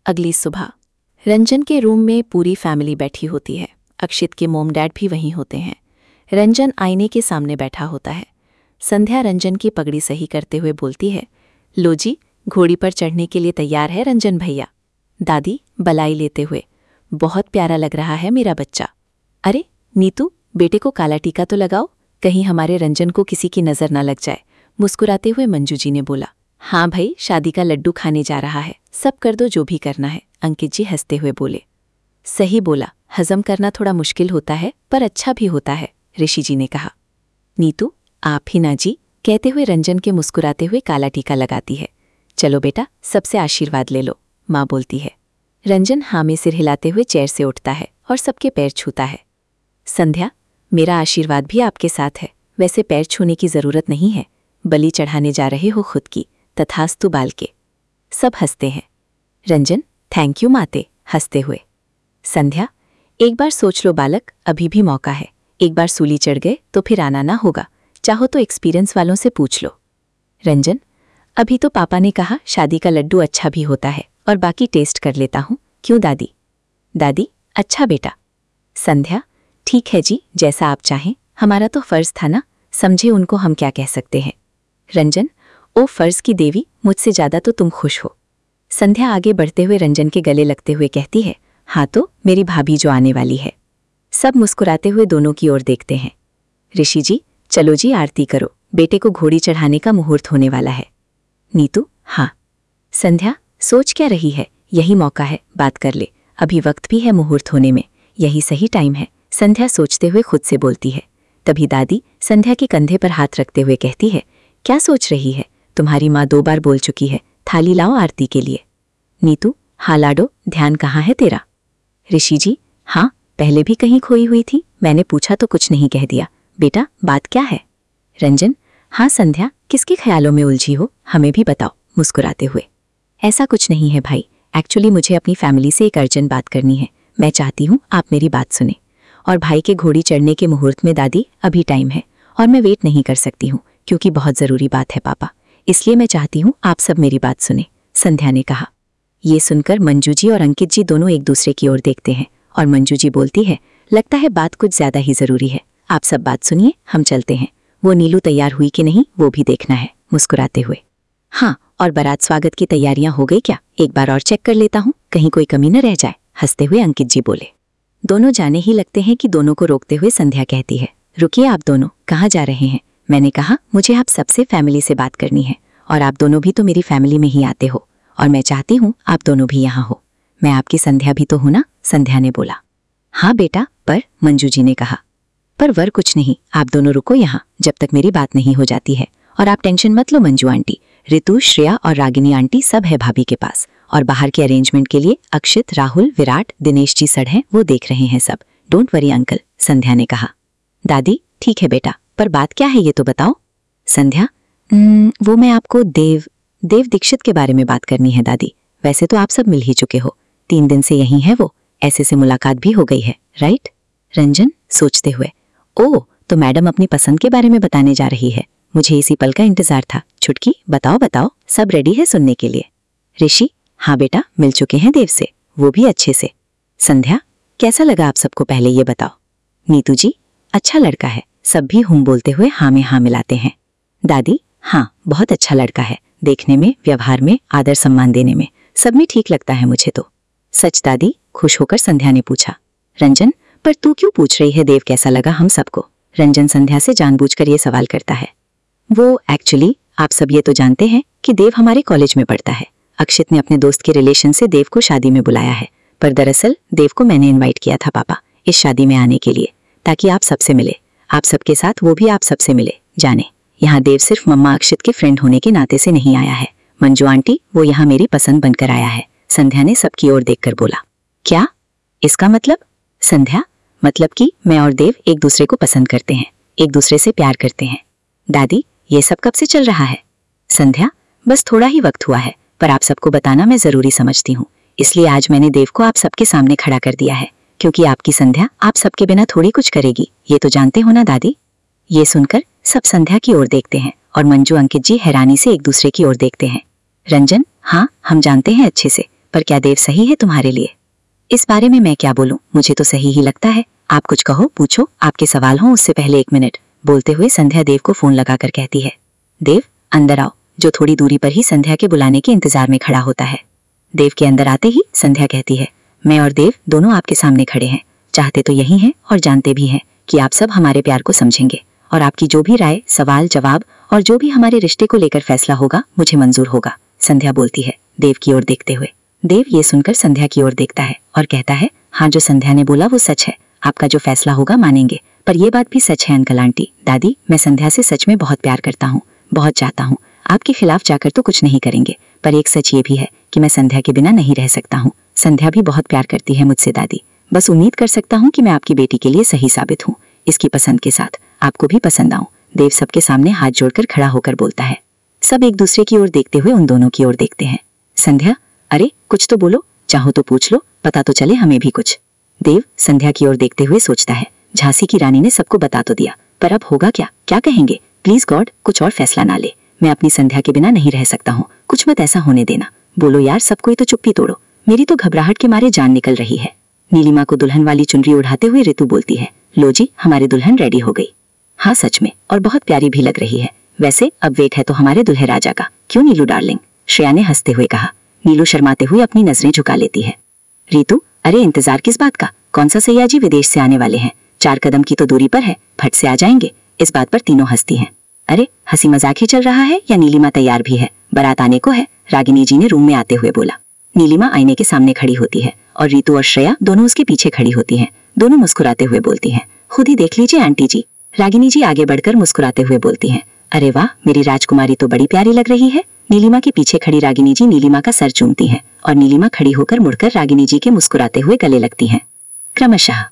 अगली सुबह रंजन के रूम में पूरी फैमिली बैठी होती है। अक्षित के मॉम डैड भी वहीं होते हैं। रंजन आईने के सामने बैठा होता है। संध्या रंजन की पगड़ी सही करते हुए बोलती है, लो जी, घोड़ी पर चढ़ने के लिए तैयार है रंजन भैया। दादी बलाई लेते हुए, बहुत प्यारा लग रहा है मेरा बच्चा। अरे नीतू, बेटे को काला टीका तो लगाओ, कहीं हमारे रंजन को किसी की नज़र न लग जाए। मुस्कुराते हुए मंजू जी ने बोला। हाँ भाई, शादी का लड्डू खाने जा रहा है, सब कर दो जो भी करना है, अंकित जी हंसते हुए बोले। सही बोला, हजम करना थोड़ा मुश्किल होता है पर अच्छा भी होता है, ऋषि जी ने कहा। नीतू आप ही ना जी, कहते हुए रंजन के मुस्कुराते हुए काला टीका लगाती है। चलो बेटा, सबसे आशीर्वाद ले लो, माँ बोलती है। रंजन हाँ में सिर हिलाते हुए चेयर से उठता है और सबके पैर छूता है। संध्या, मेरा आशीर्वाद भी आपके साथ है, वैसे पैर छूने की जरूरत नहीं है, बलि चढ़ाने जा रहे हो खुद की, तथास्तु बाल के। सब हंसते हैं। रंजन, थैंक यू माते, हंसते हुए। संध्या, एक बार सोच लो बालक, अभी भी मौका है, एक बार सूली चढ़ गए तो फिर आना ना होगा, चाहो तो एक्सपीरियंस वालों से पूछ लो। रंजन, अभी तो पापा ने कहा शादी का लड्डू अच्छा भी होता है और बाकी टेस्ट कर लेता हूँ, क्यों दादी? दादी, अच्छा बेटा। संध्या, ठीक है जी, जैसा आप चाहें, हमारा तो फर्ज था ना, समझे उनको हम क्या कह सकते हैं। रंजन, ओ फर्ज की देवी, मुझसे ज्यादा तो तुम खुश हो। संध्या आगे बढ़ते हुए रंजन के गले लगते हुए कहती है, हाँ तो मेरी भाभी जो आने वाली है। सब मुस्कुराते हुए दोनों की ओर देखते हैं। ऋषि जी, चलो जी आरती करो, बेटे को घोड़ी चढ़ाने का मुहूर्त होने वाला है। नीतू, हाँ। संध्या, सोच क्या रही है, यही मौका है, बात कर ले, अभी वक्त भी है मुहूर्त होने में, यही सही टाइम है, संध्या सोचते हुए खुद से बोलती है। तभी दादी संध्या के कंधे पर हाथ रखते हुए कहती है, क्या सोच रही है, तुम्हारी माँ 2 बार बोल चुकी है, थाली लाओ आरती के लिए। नीतू, हाँ लाडो, ध्यान कहाँ है तेरा? ऋषि जी, हाँ, पहले भी कहीं खोई हुई थी, मैंने पूछा तो कुछ नहीं कह दिया, बेटा बात क्या है? रंजन, हाँ संध्या, किसके ख्यालों में उलझी हो, हमें भी बताओ, मुस्कुराते हुए। ऐसा कुछ नहीं है भाई, एक्चुअली मुझे अपनी फैमिली से एक अर्जेंट बात करनी है, मैं चाहती हूँ आप मेरी बात सुने। और भाई के घोड़ी चढ़ने के मुहूर्त में दादी अभी टाइम है और मैं वेट नहीं कर सकती हूँ, क्योंकि बहुत ज़रूरी बात है पापा, इसलिए मैं चाहती हूँ आप सब मेरी बात सुने, संध्या ने कहा। ये सुनकर मंजू जी और अंकित जी दोनों एक दूसरे की ओर देखते हैं और मंजू जी बोलती है, लगता है बात कुछ ज्यादा ही जरूरी है, आप सब बात सुनिए, हम चलते हैं, वो नीलू तैयार हुई कि नहीं वो भी देखना है, मुस्कुराते हुए। हाँ, और बारात स्वागत की तैयारियां हो गई क्या, एक बार और चेक कर लेता हूँ, कहीं कोई कमी न रह जाए, हंसते हुए अंकित जी बोले। दोनों जाने ही लगते हैं कि दोनों को रोकते हुए संध्या कहती है, रुकिए आप दोनों, कहाँ जा रहे हैं? मैंने कहा मुझे आप सबसे फैमिली से बात करनी है, और आप दोनों भी तो मेरी फैमिली में ही आते हो, और मैं चाहती हूँ आप दोनों भी यहाँ हो। मैं आपकी संध्या भी तो हूँ ना, संध्या ने बोला। हाँ बेटा, पर, मंजू जी ने कहा। पर वर कुछ नहीं, आप दोनों रुको यहाँ जब तक मेरी बात नहीं हो जाती है, और आप टेंशन मत लो मंजू आंटी, ऋतु, श्रेया और रागिनी आंटी सब है भाभी के पास, और बाहर के अरेंजमेंट के लिए अक्षित, राहुल, विराट, दिनेश जी सड़ हैं, वो देख रहे हैं सब, डोंट वरी अंकल, संध्या ने कहा। दादी, ठीक है बेटा, पर बात क्या है ये तो बताओ। संध्या, वो मैं आपको देव दीक्षित के बारे में बात करनी है दादी, वैसे तो आप सब मिल ही चुके हो, 3 दिन से यहीं है वो, ऐसे से मुलाकात भी हो गई है, राइट? रंजन सोचते हुए, ओह, तो मैडम अपनी पसंद के बारे में बताने जा रही है, मुझे इसी पल का इंतजार था। छुटकी, बताओ बताओ, सब रेडी है सुनने के लिए। ऋषि, हाँ बेटा, मिल चुके हैं देव से, वो भी अच्छे से। संध्या, कैसा लगा आप सबको पहले ये बताओ। नीतू जी, अच्छा लड़का है, सब भी हूँ बोलते हुए हाँ में हाँ मिलाते हैं। दादी, हाँ बहुत अच्छा लड़का है, देखने में, व्यवहार में, आदर सम्मान देने में, सब में ठीक लगता है मुझे तो। सच दादी, खुश होकर संध्या ने पूछा। रंजन, पर तू क्यों पूछ रही है देव कैसा लगा हम सबको? रंजन संध्या से जानबूझकर ये सवाल करता है। वो एक्चुअली आप सब ये तो जानते हैं कि देव हमारे कॉलेज में पढ़ता है, अक्षित ने अपने दोस्त के रिलेशन से देव को शादी में बुलाया है, पर दरअसल देव को मैंने इन्वाइट किया था पापा इस शादी में आने के लिए, ताकि आप सबसे मिले, आप सबके साथ वो भी आप सबसे मिले। जाने, यहाँ देव सिर्फ मम्मा अक्षित के फ्रेंड होने के नाते से नहीं आया है, मंजू आंटी वो यहाँ मेरी पसंद बनकर आया है, संध्या ने सबकी ओर देखकर बोला। क्या? इसका मतलब? संध्या, मतलब कि मैं और देव एक दूसरे को पसंद करते हैं, एक दूसरे से प्यार करते हैं। दादी, ये सब कब से चल रहा है? संध्या, बस थोड़ा ही वक्त हुआ है, पर आप सबको बताना मैं जरूरी समझती हूँ, इसलिए आज मैंने देव को आप सबके सामने खड़ा कर दिया है, क्योंकि आपकी संध्या आप सबके बिना थोड़ी कुछ करेगी, ये तो जानते हो ना दादी। ये सुनकर सब संध्या की ओर देखते हैं और मंजू अंकित जी हैरानी से एक दूसरे की ओर देखते हैं। रंजन, हाँ हम जानते हैं अच्छे से, पर क्या देव सही है तुम्हारे लिए? इस बारे में मैं क्या बोलूं, मुझे तो सही ही लगता है। आप कुछ कहो, पूछो, आपके सवाल हों उससे पहले 1 मिनट, बोलते हुए संध्या देव को फोन लगाकर कहती है। देव अंदर आओ, जो थोड़ी दूरी पर ही संध्या के बुलाने के इंतजार में खड़ा होता है। देव के अंदर आते ही संध्या कहती है, मैं और देव दोनों आपके सामने खड़े हैं। चाहते तो यही हैं और जानते भी हैं कि आप सब हमारे प्यार को समझेंगे और आपकी जो भी राय, सवाल, जवाब और जो भी हमारे रिश्ते को लेकर फैसला होगा मुझे मंजूर होगा, संध्या बोलती है देव की ओर देखते हुए। देव ये सुनकर संध्या की ओर देखता है और कहता है, हाँ जो संध्या ने बोला वो सच है, आपका जो फैसला होगा मानेंगे। पर यह बात भी सच है अंकल आंटी, दादी, मैं संध्या से सच में बहुत प्यार करता हूँ, बहुत चाहता हूँ। आपके खिलाफ जाकर तो कुछ नहीं करेंगे, पर एक सच ये भी है कि मैं संध्या के बिना नहीं रह सकता हूँ। संध्या भी बहुत प्यार करती है मुझसे दादी, बस उम्मीद कर सकता हूँ कि मैं आपकी बेटी के लिए सही साबित हूँ, इसकी पसंद के साथ आपको भी पसंद आऊं। देव सबके सामने हाथ जोड़कर खड़ा होकर बोलता है। सब एक दूसरे की ओर देखते हुए उन दोनों की ओर देखते हैं। संध्या, अरे कुछ तो बोलो, चाहो तो पूछ लो, पता तो चले हमें भी कुछ। देव संध्या की ओर देखते हुए सोचता है, झांसी की रानी ने सबको बता तो दिया, पर अब होगा क्या, क्या कहेंगे? प्लीज गॉड कुछ और फैसला ना ले, मैं अपनी संध्या के बिना नहीं रह सकता हूँ, कुछ मत ऐसा होने देना। बोलो यार, सबको ही तो चुप्पी तोड़ो, मेरी तो घबराहट के मारे जान निकल रही है। नीलिमा को दुल्हन वाली चुनरी उड़ाते हुए ऋतु बोलती है, लो जी हमारी दुल्हन रेडी हो गई। हाँ सच में, और बहुत प्यारी भी लग रही है। वैसे अब वेट है तो हमारे दुल्हे राजा का, क्यों नीलू डार्लिंग? श्रेया ने हंसते हुए कहा। नीलू शर्माते हुए अपनी नजरें झुका लेती है। रीतू, अरे इंतजार किस बात का, कौन सा सैयाजी विदेश से आने वाले हैं, 4 कदम की तो दूरी पर है, फट से आ जाएंगे। इस बात पर तीनों हंसती हैं। अरे हंसी मजाक ही चल रहा है या नीलिमा तैयार भी है? बारात आने को है, रागिनी जी ने रूम में आते हुए बोला। नीलिमा आईने के सामने खड़ी होती है और रीतू और श्रेया दोनों उसके पीछे खड़ी होती हैं। दोनों मुस्कुराते हुए बोलती हैं, खुद ही देख लीजिए आंटी जी। रागिनी जी आगे बढ़कर मुस्कुराते हुए बोलती हैं, अरे वाह, मेरी राजकुमारी तो बड़ी प्यारी लग रही है। नीलिमा के पीछे खड़ी रागिनी जी नीलिमा का सर चूमती हैं और नीलिमा खड़ी होकर मुड़कर रागिनी जी के मुस्कुराते हुए गले लगती हैं। क्रमशः